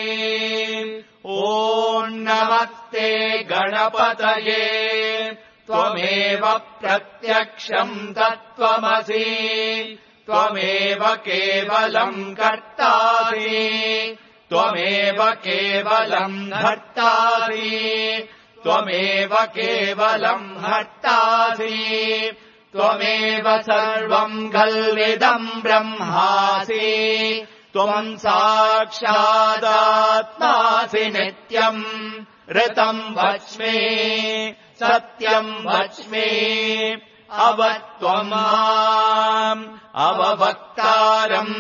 ॐ नमस्ते गणपतये त्वमेव प्रत्यक्षम् तत्त्वमसि त्वमेव केवलम् कर्तासि त्वमेव केवलम् हर्तासि त्वमेव केवलम् हर्तासि त्वमेव सर्वम् खल्विदम् ब्रह्मासि त्वम् साक्षादात्मासि नित्यम् ऋतम् वच्मि सत्यम् वच्मि अवत्वम् माम् अववक्तारम्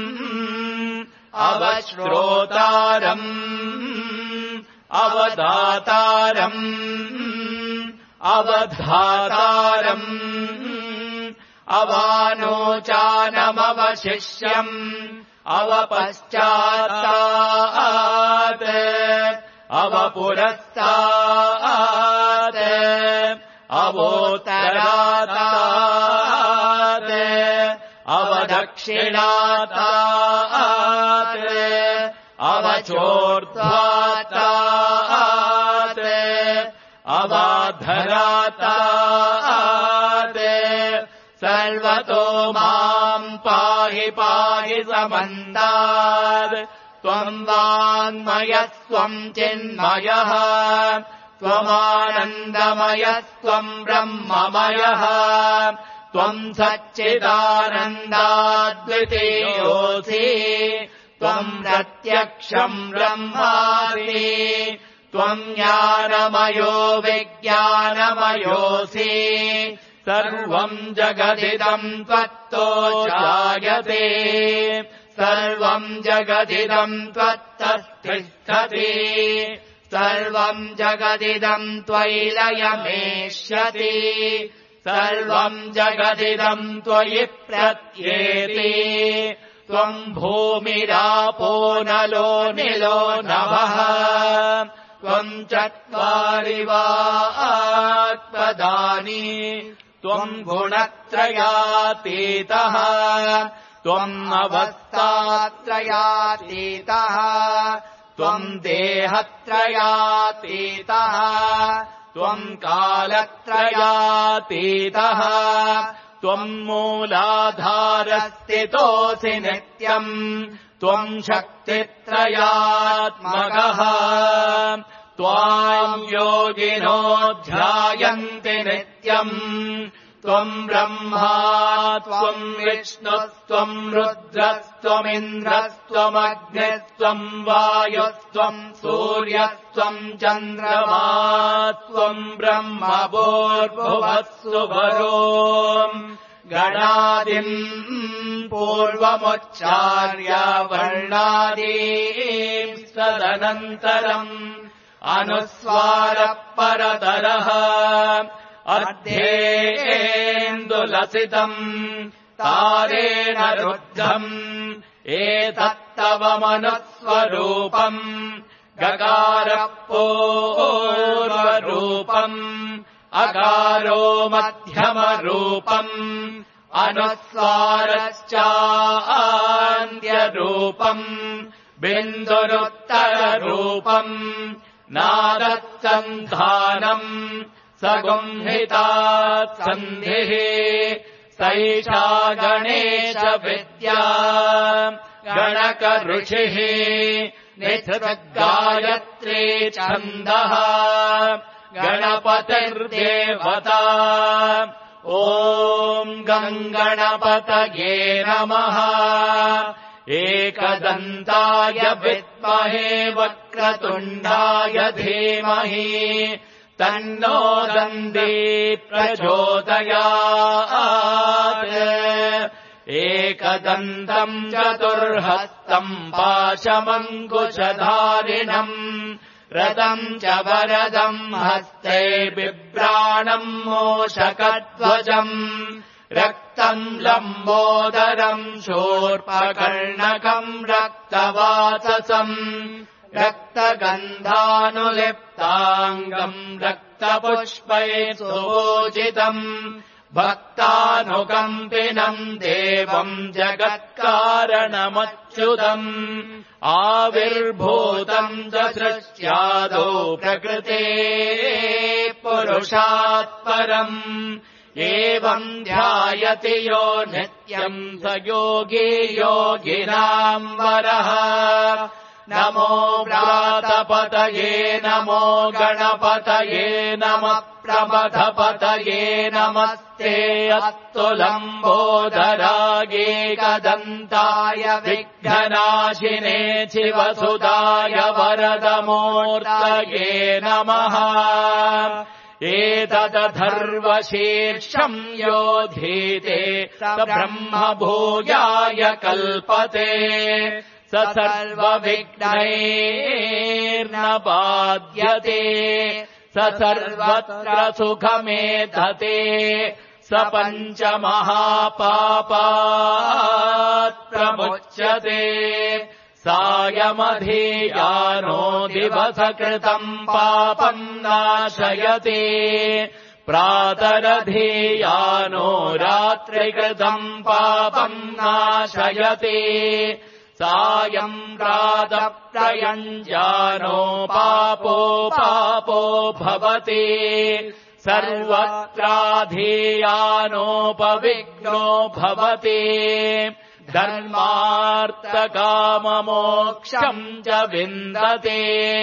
अवश्रोतारम् अवदातारम् अवधातारम् अवानोचानमवशिष्यम् अवपश्चात्तात् अवपुरस्तात् अवोत्तरात् अवदक्षिणातात् अवचोर्ध्वातात् अवाधरातात् सर्वतो माम् पाहि पाहि समन्तात् त्वम् वाङ्मयस्त्वम् चिन्मयः त्वमानन्दमयस्त्वम् ब्रह्ममयः त्वम् सच्चिदानन्दाद्वितीयोऽसि त्वम् प्रत्यक्षम् ब्रह्मासि त्वम् ज्ञानमयो विज्ञानमयोऽसि सर्वम् जगदिदम् त्वत्तो जायते सर्वम् जगदिदम् त्वत्तस्तिष्ठति सर्वम् जगदिदम् त्वयि लयमेष्यति सर्वम् जगदिदम् त्वयि प्रत्येति त्वम् भूमिरापो नलो निलो नभः त्वम् चत्वारि वा आत्मदानि त्वम् गुणत्रयातीतः त्वम् अवस्थात्रयातीतः त्वम् देहत्रयातीतः त्वम् कालत्रयातीतः त्वम् मूलाधारस्थितोऽसि नित्यम् त्वम् शक्तित्रयात्मकः त्वाम् योगिनो ध्यायन्ति नित्यम् त्वम् ब्रह्मा त्वम् विष्णुस्त्वम् रुद्रस्त्वमिन्द्रस्त्वमग्निस्त्वम् वायुस्त्वम् सूर्यस्त्वम् चन्द्रमा त्वम् ब्रह्म भूर्भुवस्सुवरो गणादिम् पूर्वमुच्चार्य वर्णादीम् तदनन्तरम् अनुस्वारः परतरः अर्धेन्दुलसितम् तारेण रुद्धम् एतत् तत्तवमनुस्वरूपम् गकारः पूर्वरूपम् अकारो मध्यमरूपम् अनुस्वारश्चान्त्यरूपम् बिन्दुरुत्तररूपम् नादत्सन्धानम् सगुंहितात् सन्धिः सैषा गणेशविद्या गणकऋषिः निधृतगायत्री छन्दः गणपतिर्देवता ॐ गङ्गणपतये नमः एकदन्ताय विद्महे वक्रतुण्डाय धीमहि तन्नो दन्दी प्रचोदयात् एकदन्तम् चतुर्हस्तम् पाशमङ्कुशधारिणम् रथम् च वरदम् हस्ते बिभ्राणम् मूषकध्वजम् रक्तम् लम्बोदरम् शूर्पकर्णकम् रक्तवाससम् रक्तगन्धानुलिप्ताङ्गम् रक्तपुष्पैः सुपूजितम् भक्तानुकम्पिनम् देवम् जगत्कारणमच्युतम् आविर्भूतम् च सृष्ट्यादौ प्रकृते पुरुषात् परम् एवम् ध्यायति यो नित्यम् स योगी योगिनाम् वरः नमो व्रातपतये नमो गणपतये नमः प्रमथपतये नमस्ते अस्तुलम्बोदराये एकदन्ताय विघ्ननाशिने शिवसुदाय वरदमूर्तये नमः एतदथर्वशीर्षम् योधीते स ब्रह्म भूयाय कल्पते स सर्वविघ्नैर्न बाध्यते स सर्वत्र सुखमेधते स पञ्चमहापापात् प्रमुच्यते सायमधीयानो दिवसकृतम् पापम् नाशयति प्रातरधीयानो रात्रिकृतम् पापम् नाशयति सायम् प्रातःप्रयञ्जानो पापो पापो भवति सर्वत्राधीयानोपविघ्नो भवति धर्मार्थकाममोक्षम् च विन्दते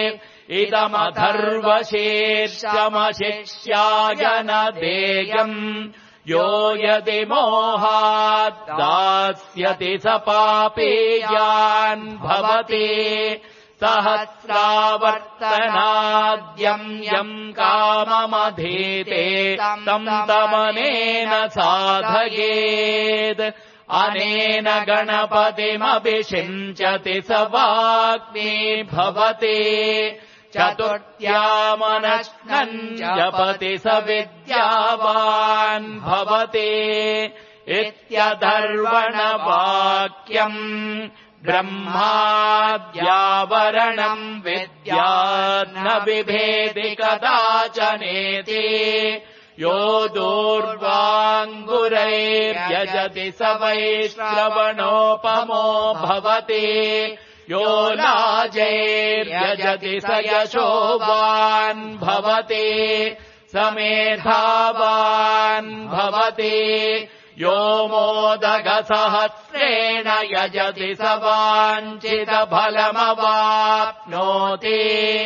इदमथर्वशीर्षमशिष्याय न देयम् यो यदि मोहात् दास्यति स पापेयान् भवति सहस्रावर्तनाद्यम् यम् काममधीते तम् तमनेन साधयेत् अनेन गणपतिमभिषिञ्चति स वाग्मी भवति चतुर्थ्यामनश्नम् जपति स विद्यावान् भवति इत्यधर्वणवाक्यम् ब्रह्माद्यावरणम् विद्यात् न बिभेति कदाचनेति यो दूर्वाङ्गुरैर्यजति स वैश्रवणोपमो भवति यो लाजैर्यजति स यशोवान् भवति स मेधावान् भवति यो मोदकसहस्रेण यजति स वाञ्छितफलमवाप्नोति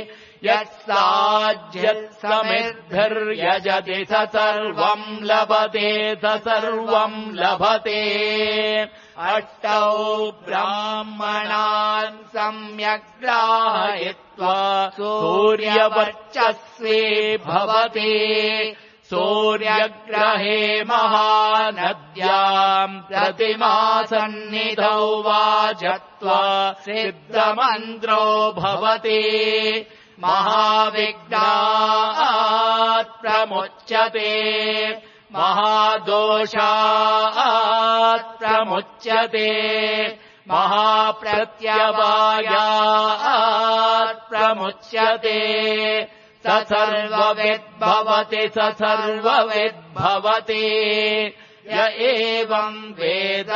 यत्साज्यत्समिद्धिर्यजति स सर्वम् लभते स सर्वम् लभते अष्टौ ब्राह्मणान् सम्यक् ग्राहयित्वा सूर्यवर्चस्वी भवति सूर्यग्रहे महानद्याम् प्रतिमासन्निधौ वाजत्वा सिद्धमन्त्रो भवति महाविघ्नात् प्रमुच्यते महादोषात् प्रमुच्यते महाप्रत्यवायात् प्रमुच्यते स सर्वविद्भवति स सर्वविद्भवति य एवम् वेद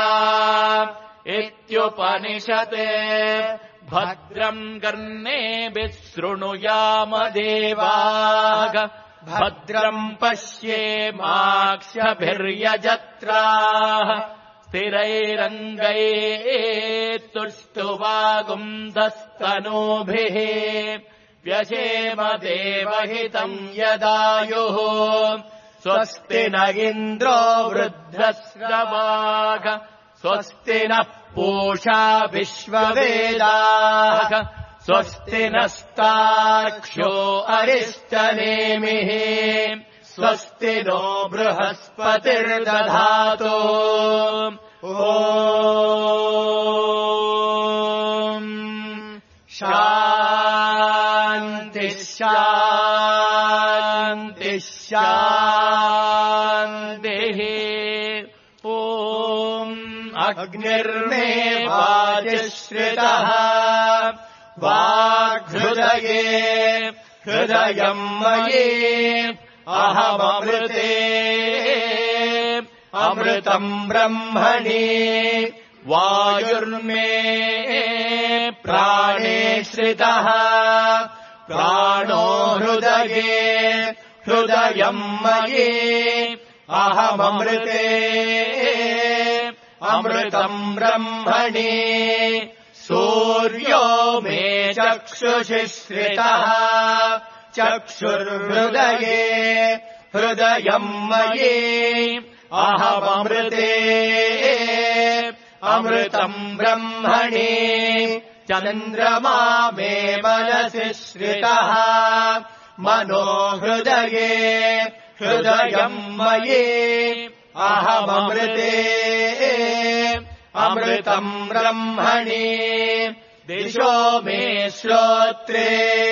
इत्युपनिषत् भद्रम् कर्णेभिः शृणुयाम देवाः भद्रम् पश्येमाक्षभिर्यजत्राः स्थिरैरङ्गैः तुष्टुवागुंसस्तनूभिः व्यशेम देवहितम् यदायुः स्वस्ति न इन्द्रो वृद्धश्रवाः स्वस्ति नः पूषा विश्ववेदाः स्वस्ति नस्तार्क्ष्यो अरिष्टनेमिः स्वस्ति नो बृहस्पतिर्दधातु ॐ शान्ति शान्ति शान्तिः ॐ अग्निर्मे वाजिश्रितः वाग्हृदये हृदयम् मयि अहममृते अमृतम् ब्रह्मणि वायुर्मे प्राणे श्रितः प्राणो हृदये हृदयम् मयि अहममृते अमृतम् ब्रह्मणि सूर्यो मे चक्षुषि श्रितः चक्षुर्हृदये हृदयम् मयि अहममृते अमृतम् ब्रह्मणि चन्द्रमा मे मनसि श्रितः मनो हृदये हृदयम् मयि अहममृते अमृतम् ब्रह्मणि दिशो मे श्रोत्रे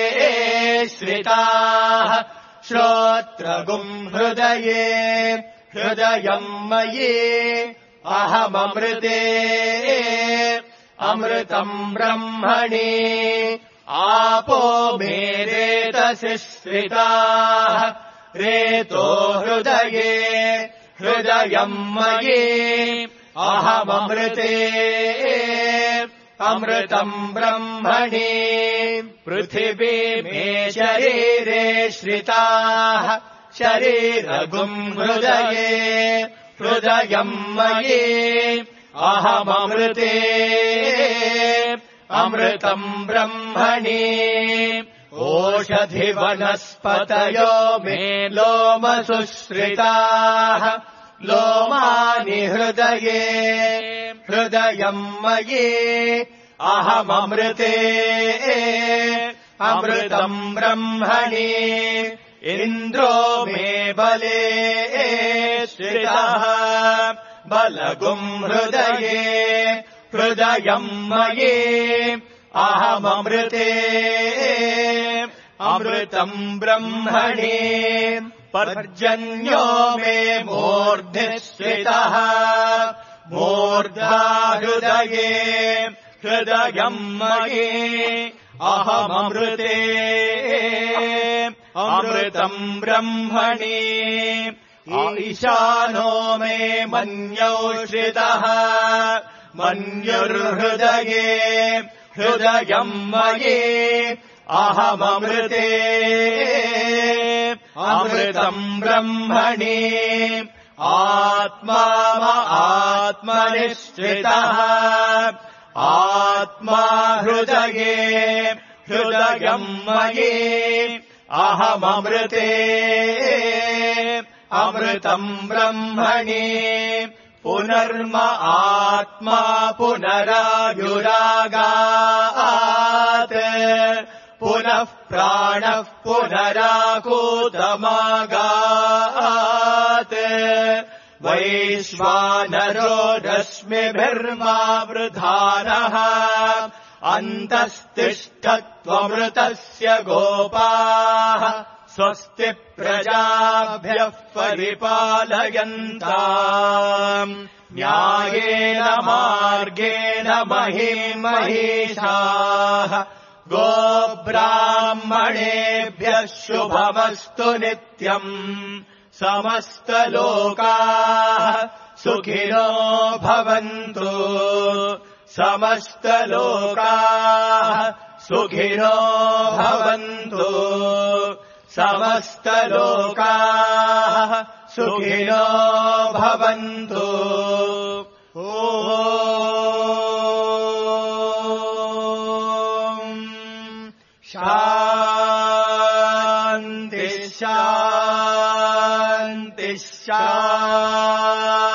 श्रिताः श्रोत्रगुम् हृदये हृदयम् मयि अहममृते अमृतम् ब्रह्मणि आपो मे रेतसि श्रिताः रेतो हृदये हृदयम् मयि अहममृते अमृतम् ब्रह्मणि पृथिवी मे शरीरे श्रिताः शरीरगुम् हृदये हृदयम् मयि अहममृते अमृतम् ब्रह्मणि ओषधिवनस्पतयो मे लोमसुश्रिताः लोमानि हृदये हृदयम् मयि अहममृते अमृतम् ब्रह्मणि इन्द्रो मे बले श्रितः बलगुम् हृदये हृदयम् मयि अहममृते अमृतम् ब्रह्मणि पर्जन्यो मे मूर्ध्नि श्रितः मूर्धा हृदये हृदयम् मयि अहममृते अमृतम् ब्रह्मणि ईशानो मे मन्यौ श्रितः मन्युर्हृदये हृदयम् मयि अहममृते अमृतम् ब्रह्मणि आत्मा आत्मनिश्चितः आत्मा हृदये हृदयम् मयि अहममृते अमृतम् ब्रह्मणि पुनर्म आत्मा पुनरायुरागात् पुनः प्राणः पुनराकूतमागात् वैश्वानरो रश्मिभिर्मावृधानः अन्तस्तिष्ठत्वमृतस्य गोपाः स्वस्ति प्रजाभ्यः परिपालयन्ताम् न्यायेन मार्गेण महीम् महिषाः गोब्राह्मणेभ्यः शुभमस्तु नित्यम् समस्तलोकाः सुखिनो भवन्तु समस्तलोकाः सुखिनो भवन्तु समस्तलोकाः सुखिनो भवन्तु ॐ शान्ति शान्ति शान्ति